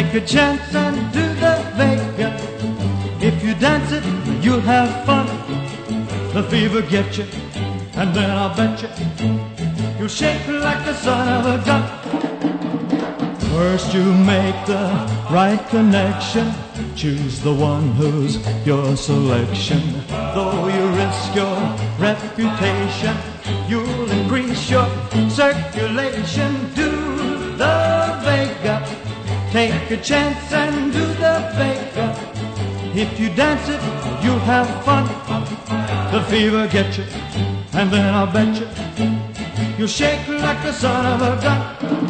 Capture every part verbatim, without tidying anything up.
Take a chance and do the Vega. If you dance it, you'll have fun. The fever gets you, and then I'll bet you you'll shake like the son of a gun. First you make the right connection, choose the one who's your selection. Though you risk your reputation, you'll increase your circulation. Do the Vega. Take a chance and do the Vega. If you dance it, you'll have fun. The fever gets you, and then I'll bet you you'll shake like the son of a gun.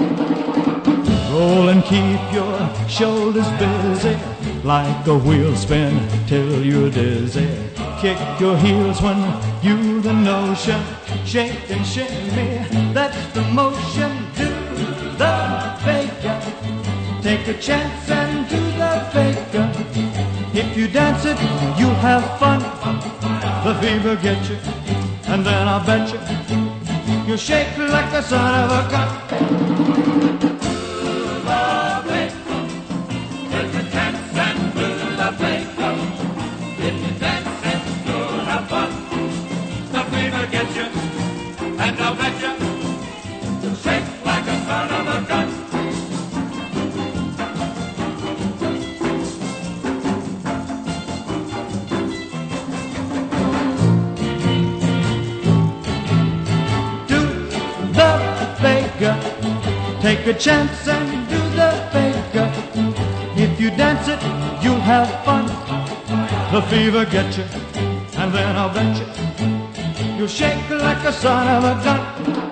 Roll and keep your shoulders busy, like a wheel spin till you're dizzy. Kick your heels when you're in motion, shake and shimmy, that's the motion. Do the Vega. Take a chance and do the Vega. If you dance it, you'll have fun. The fever gets you, and then I'll bet you you'll shake like the son of a gun. Take a chance and do the Vega. If you dance it, you'll have fun. The fever gets you, and I'll bet you you'll shake like a son of a gun. Take a chance and do the Vega. If you dance it, you'll have fun. The fever gets you, and then I'll bet you you'll shake like a son of a gun.